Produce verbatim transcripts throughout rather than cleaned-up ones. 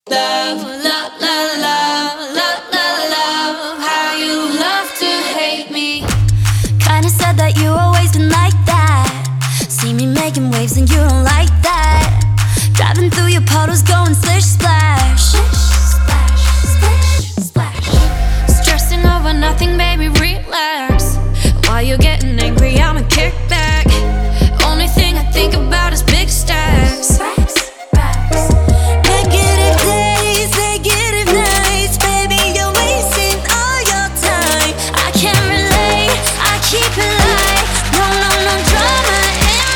Love, love, love, love, love, love, love, how you love to hate me. Kinda said that you always been like that. See me making waves and you don't like that. Driving through your puddles going splish splash. Splash, splash, splash. Stressing over nothing, baby, relax. While you're getting angry, I'ma kick back. Only thing I think about is big stacks. Negative days, negative nights. Baby, you're wasting all your time. I can't relate, I keep it light. No, no, no drama in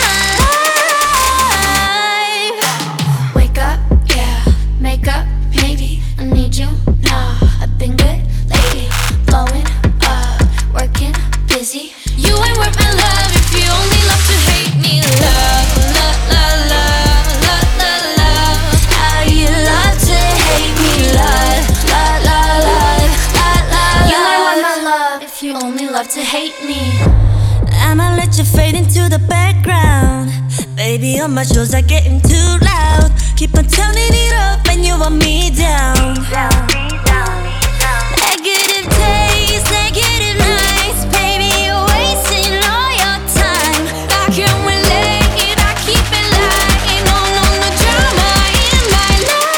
my life. Wake up, yeah, make up, maybe I need you now. I've been good lately, blowing up, working, busy. You ain't worth my love if you only love to hate me. Love, love, love, love, love, love, love. How you love to hate me. Love, love, love, love, love, love. You ain't worth my love if you only love to hate me. I'ma let you fade into the background. Baby, all my shows are getting too loud. Keep on turning it up and you want me down. Down, down, down. Negative days, negative nights. Baby, you're wasting all your time. I can't relate, I keep it light. No, no, no drama in my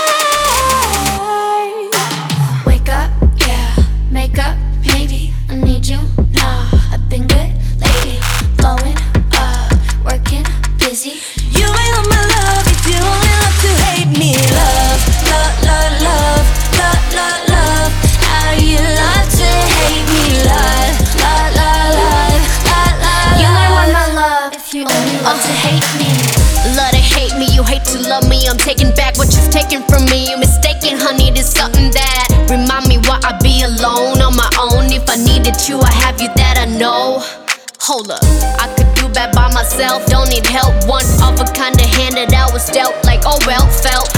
life. Wake up, yeah, make up, maybe I need you now. I've been good lately, blowing up, working, busy. You ain't on my love if you only love to hate me. Love, love, love, love, love, love, love. How you love to hate me. Love, love, love, love, love, love. You ain't want my love if you only love to hate me. Love to hate me, you hate to love me. I'm taking back what you've taken from me. You're mistaken, honey, there's something that remind me why I be alone on my own. If I needed you, I have you that I know. Hold up, I could do bad by myself, don't need help. One of a kind of hand that I was dealt, like oh well, felt